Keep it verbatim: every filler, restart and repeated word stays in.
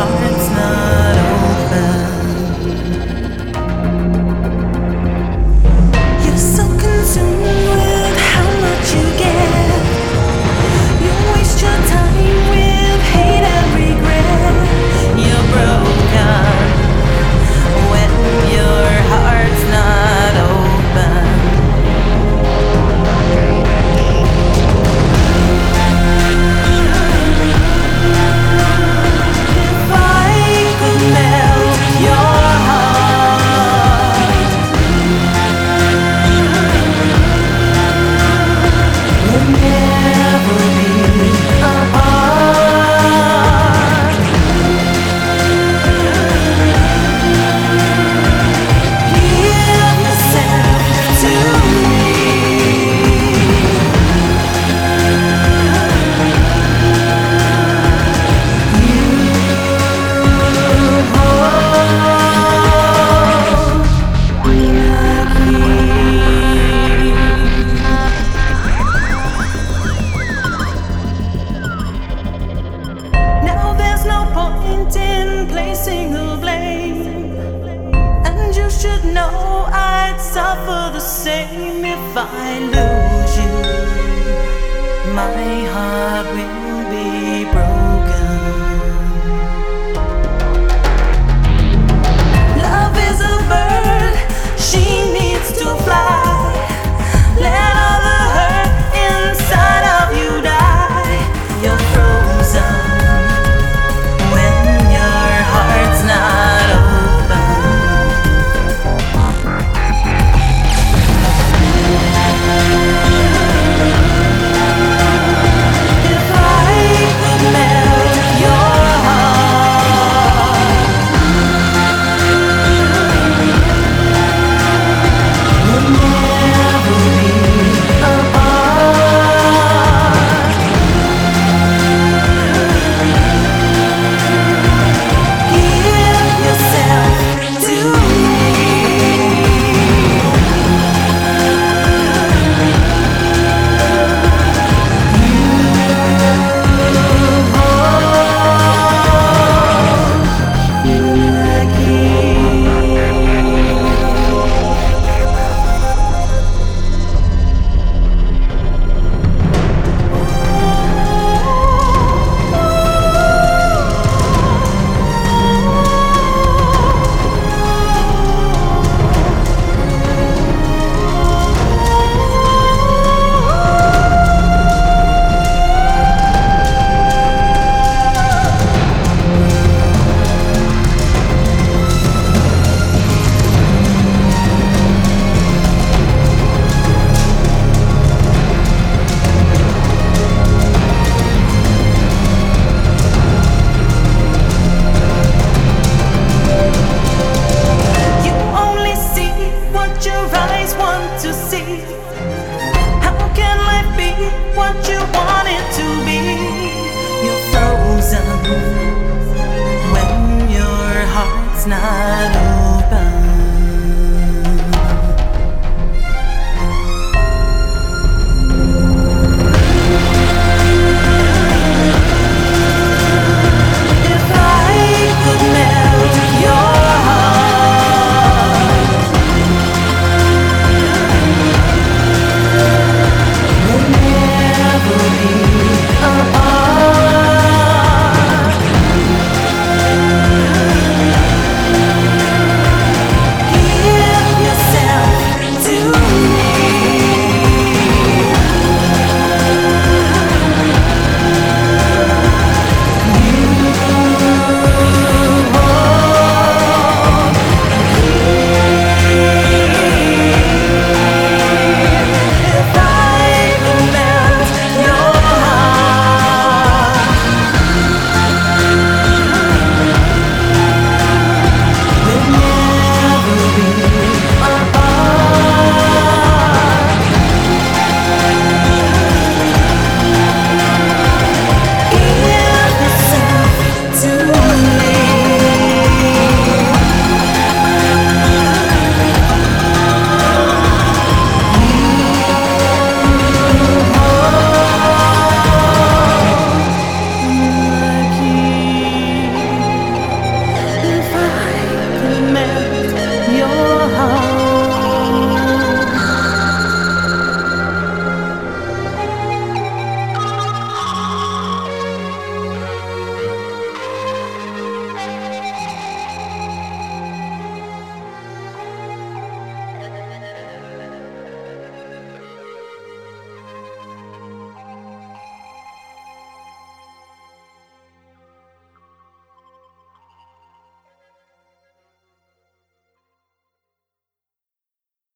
heart's not open. You're so consumed with how much you get. You waste your time with hate and regret. You're broken when your heart's not open. If I could melt your heart, we'd never be apart. Give yourself to me. Now there's no point in placing the blame, and you should know I'd suffer the same if I lose you. My heart will be broken.